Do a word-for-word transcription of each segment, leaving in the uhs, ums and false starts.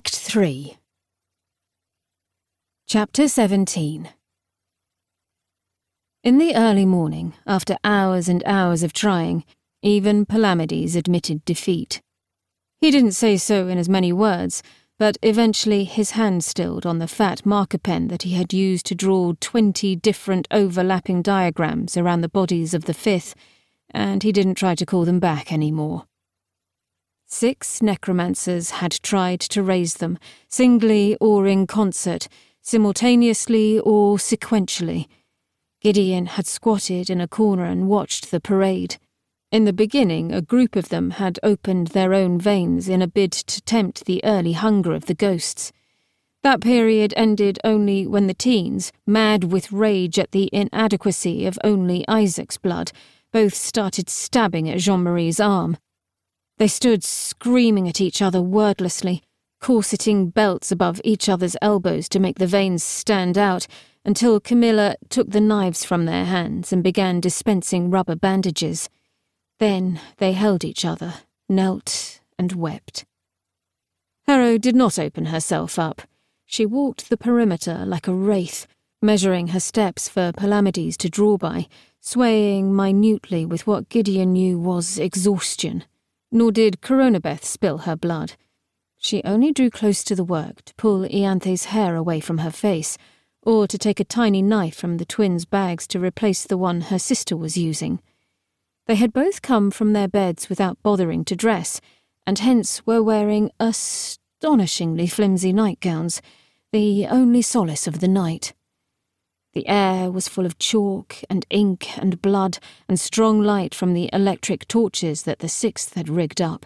Act three. Chapter seventeen. In the early morning, after hours and hours of trying, even Palamedes admitted defeat. He didn't say so in as many words, but eventually his hand stilled on the fat marker pen that he had used to draw twenty different overlapping diagrams around the bodies of the fifth, and he didn't try to call them back any more. Six necromancers had tried to raise them, singly or in concert, simultaneously or sequentially. Gideon had squatted in a corner and watched the parade. In the beginning, a group of them had opened their own veins in a bid to tempt the early hunger of the ghosts. That period ended only when the teens, mad with rage at the inadequacy of only Isaac's blood, both started stabbing at Jean-Marie's arm. They stood screaming at each other wordlessly, corseting belts above each other's elbows to make the veins stand out, until Camilla took the knives from their hands and began dispensing rubber bandages. Then they held each other, knelt, and wept. Harrow did not open herself up. She walked the perimeter like a wraith, measuring her steps for Palamedes to draw by, swaying minutely with what Gideon knew was exhaustion. Nor did Coronabeth spill her blood. She only drew close to the work to pull Ianthe's hair away from her face, or to take a tiny knife from the twins' bags to replace the one her sister was using. They had both come from their beds without bothering to dress, and hence were wearing astonishingly flimsy nightgowns, the only solace of the night. The air was full of chalk and ink and blood and strong light from the electric torches that the Sixth had rigged up.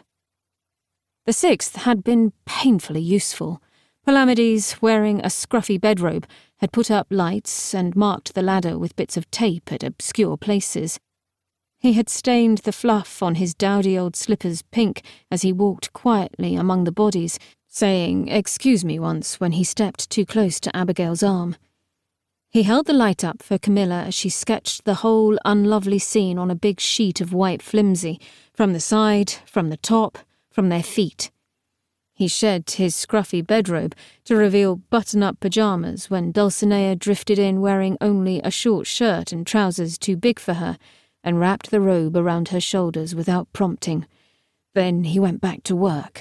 The Sixth had been painfully useful. Palamedes, wearing a scruffy bedrobe, had put up lights and marked the ladder with bits of tape at obscure places. He had stained the fluff on his dowdy old slippers pink as he walked quietly among the bodies, saying "excuse me" once when he stepped too close to Abigail's arm. He held the light up for Camilla as she sketched the whole unlovely scene on a big sheet of white flimsy, from the side, from the top, from their feet. He shed his scruffy bedrobe to reveal button-up pyjamas when Dulcinea drifted in wearing only a short shirt and trousers too big for her, and wrapped the robe around her shoulders without prompting. Then he went back to work.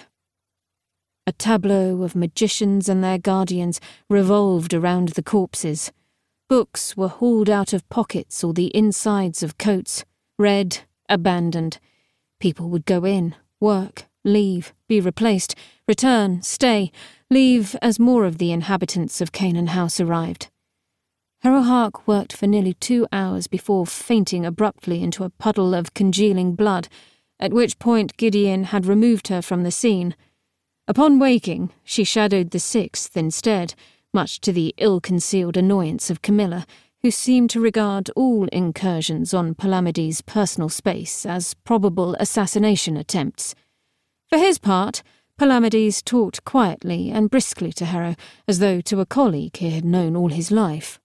A tableau of magicians and their guardians revolved around the corpses. Books were hauled out of pockets or the insides of coats, read, abandoned. People would go in, work, leave, be replaced, return, stay, leave as more of the inhabitants of Canaan House arrived. Harrow Hark worked for nearly two hours before fainting abruptly into a puddle of congealing blood, at which point Gideon had removed her from the scene. Upon waking, she shadowed the Sixth instead, much to the ill-concealed annoyance of Camilla, who seemed to regard all incursions on Palamedes' personal space as probable assassination attempts. For his part, Palamedes talked quietly and briskly to Harrow, as though to a colleague he had known all his life.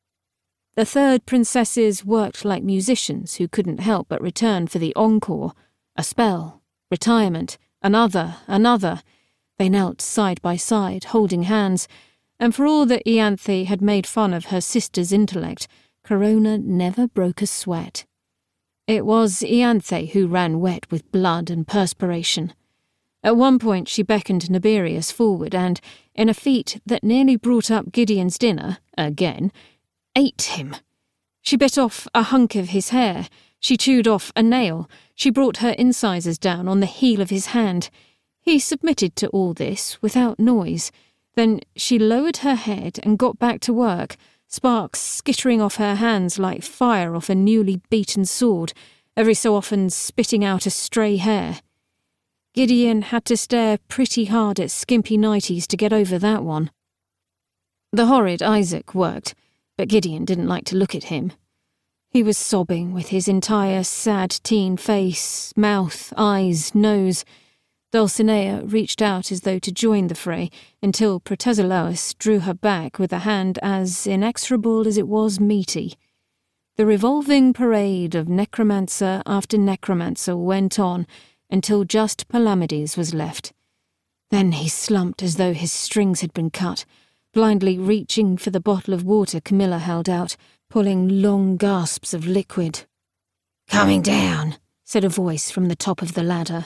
The third princesses worked like musicians who couldn't help but return for the encore. A spell, retirement, another, another. They knelt side by side, holding hands, and for all that Ianthe had made fun of her sister's intellect, Corona never broke a sweat. It was Ianthe who ran wet with blood and perspiration. At one point she beckoned Naberius forward and, in a feat that nearly brought up Gideon's dinner, again, ate him. She bit off a hunk of his hair, she chewed off a nail, she brought her incisors down on the heel of his hand. He submitted to all this without noise. Then she lowered her head and got back to work, sparks skittering off her hands like fire off a newly beaten sword, every so often spitting out a stray hair. Gideon had to stare pretty hard at skimpy nighties to get over that one. The horrid Isaac worked, but Gideon didn't like to look at him. He was sobbing with his entire sad teen face, mouth, eyes, nose. Dulcinea reached out as though to join the fray, until Protesilaus drew her back with a hand as inexorable as it was meaty. The revolving parade of necromancer after necromancer went on, until just Palamedes was left. Then he slumped as though his strings had been cut, blindly reaching for the bottle of water Camilla held out, pulling long gasps of liquid. "Coming down," said a voice from the top of the ladder.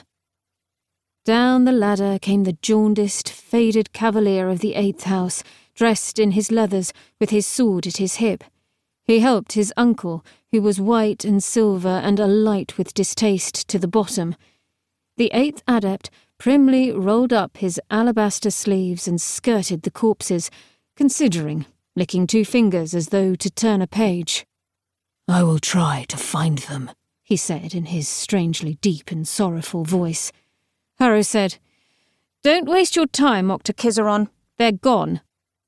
Down the ladder came the jaundiced, faded cavalier of the eighth house, dressed in his leathers, with his sword at his hip. He helped his uncle, who was white and silver and alight with distaste to the bottom. The eighth adept primly rolled up his alabaster sleeves and skirted the corpses, considering, licking two fingers as though to turn a page. "I will try to find them," he said in his strangely deep and sorrowful voice. Harrow said, "Don't waste your time, Octokizaron. They're gone."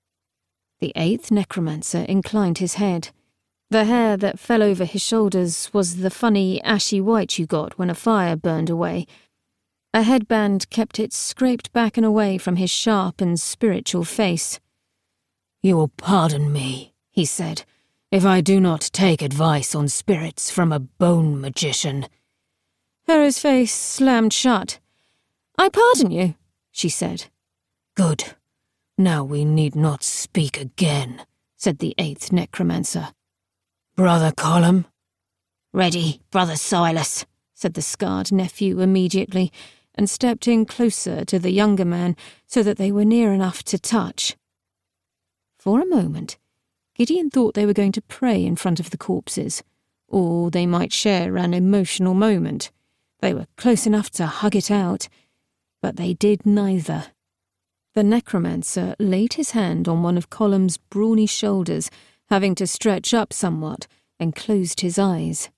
The eighth necromancer inclined his head. The hair that fell over his shoulders was the funny ashy white you got when a fire burned away. A headband kept it scraped back and away from his sharp and spiritual face. "You will pardon me," he said, "if I do not take advice on spirits from a bone magician." Harrow's face slammed shut. "I pardon you," she said. "Good. Now we need not speak again," said the eighth necromancer. "Brother Colum?" "Ready, Brother Silas," said the scarred nephew immediately, and stepped in closer to the younger man so that they were near enough to touch. For a moment, Gideon thought they were going to pray in front of the corpses, or they might share an emotional moment. They were close enough to hug it out, but they did neither. The necromancer laid his hand on one of Colum's brawny shoulders, having to stretch up somewhat, and closed his eyes.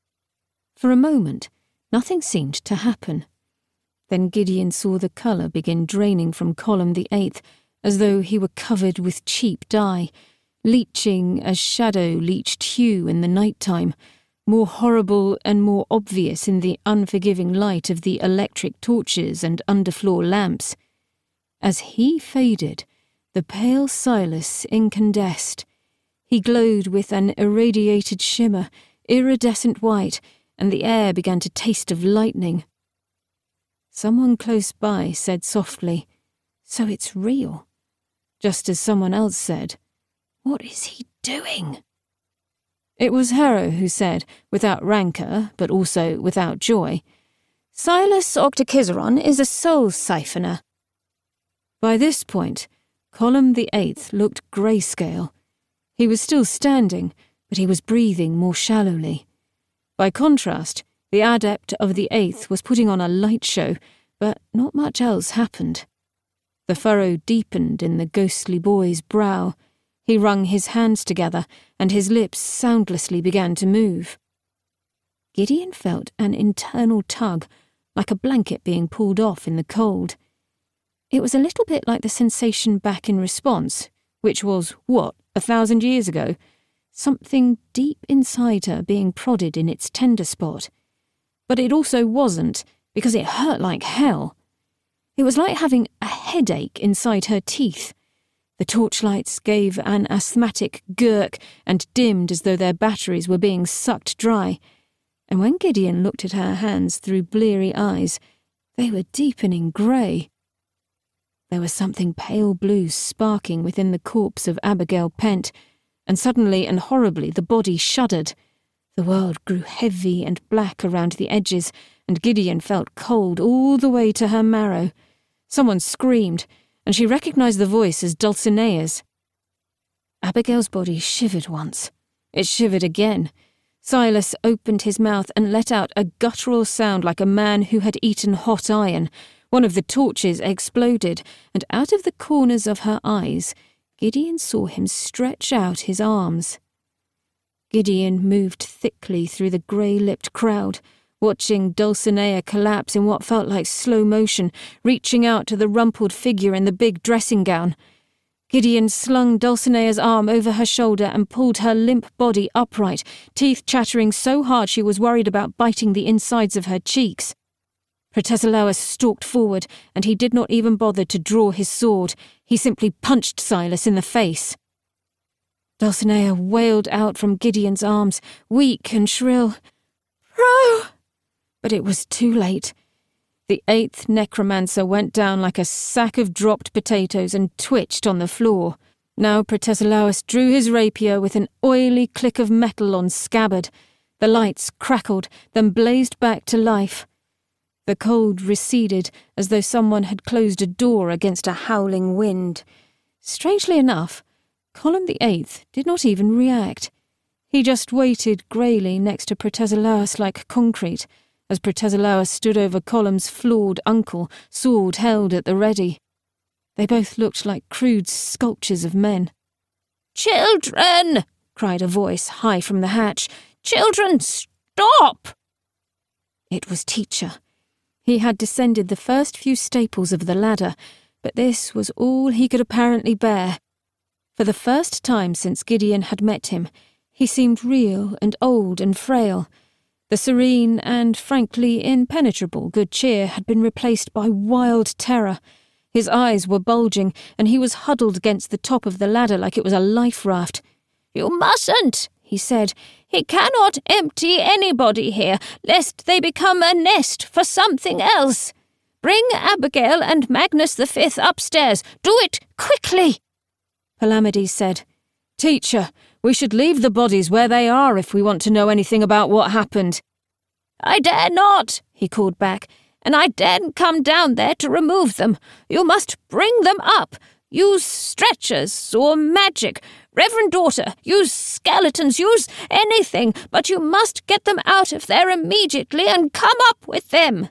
For a moment, nothing seemed to happen. Then Gideon saw the colour begin draining from Colum the Eighth, as though he were covered with cheap dye, leaching as shadow leached hue in the night-time, more horrible and more obvious in the unforgiving light of the electric torches and underfloor lamps. As he faded, the pale Silas incandesced. He glowed with an irradiated shimmer, iridescent white, and the air began to taste of lightning. Someone close by said softly, "So it's real," just as someone else said, "What is he doing?" It was Harrow who said, without rancour, but also without joy, "Silas Octokizaron is a soul siphoner." By this point, Colum the Eighth looked greyscale. He was still standing, but he was breathing more shallowly. By contrast, the adept of the Eighth was putting on a light show, but not much else happened. The furrow deepened in the ghostly boy's brow. He wrung his hands together, and his lips soundlessly began to move. Gideon felt an internal tug, like a blanket being pulled off in the cold. It was a little bit like the sensation back in response, which was, what, a thousand years ago? Something deep inside her being prodded in its tender spot. But it also wasn't, because it hurt like hell. It was like having a headache inside her teeth. The torchlights gave an asthmatic gurk and dimmed as though their batteries were being sucked dry. And when Gideon looked at her hands through bleary eyes, they were deepening grey. There was something pale blue sparking within the corpse of Abigail Pent, and suddenly and horribly the body shuddered. The world grew heavy and black around the edges, and Gideon felt cold all the way to her marrow. Someone screamed, and she recognised the voice as Dulcinea's. Abigail's body shivered once. It shivered again. Silas opened his mouth and let out a guttural sound like a man who had eaten hot iron. One of the torches exploded, and out of the corners of her eyes, Gideon saw him stretch out his arms. Gideon moved thickly through the grey-lipped crowd, watching Dulcinea collapse in what felt like slow motion, reaching out to the rumpled figure in the big dressing gown. Gideon slung Dulcinea's arm over her shoulder and pulled her limp body upright, teeth chattering so hard she was worried about biting the insides of her cheeks. Protesilaus stalked forward, and he did not even bother to draw his sword. He simply punched Silas in the face. Dulcinea wailed out from Gideon's arms, weak and shrill, "Pro!" But it was too late. The eighth necromancer went down like a sack of dropped potatoes and twitched on the floor. Now Protesilaus drew his rapier with an oily click of metal on scabbard. The lights crackled, then blazed back to life. The cold receded as though someone had closed a door against a howling wind. Strangely enough, Column the Eighth did not even react. He just waited greyly next to Protesilaus like concrete, as Protesilaus stood over Column's flawed uncle, sword held at the ready. They both looked like crude sculptures of men. "Children!" cried a voice high from the hatch. "Children, stop!" It was Teacher. He had descended the first few staples of the ladder, but this was all he could apparently bear. For the first time since Gideon had met him, he seemed real and old and frail. The serene and frankly impenetrable good cheer had been replaced by wild terror. His eyes were bulging, and he was huddled against the top of the ladder like it was a life raft. "You mustn't," he said. "He cannot empty anybody here, lest they become a nest for something else. Bring Abigail and Magnus the Fifth upstairs. Do it quickly." Palamedes said, "Teacher, we should leave the bodies where they are if we want to know anything about what happened." "I dare not," he called back, "and I daren't come down there to remove them. You must bring them up. Use stretchers or magic. Reverend daughter, use skeletons, use anything, but you must get them out of there immediately and come up with them."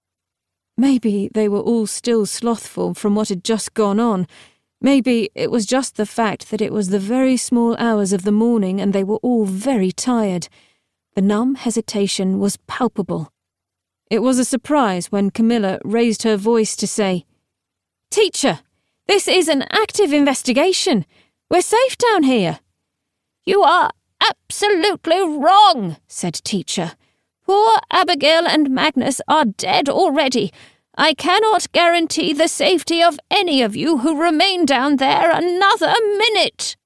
Maybe they were all still slothful from what had just gone on. Maybe it was just the fact that it was the very small hours of the morning and they were all very tired. The numb hesitation was palpable. It was a surprise when Camilla raised her voice to say, "Teacher, this is an active investigation. We're safe down here." "You are absolutely wrong," said Teacher. "Poor Abigail and Magnus are dead already. I cannot guarantee the safety of any of you who remain down there another minute."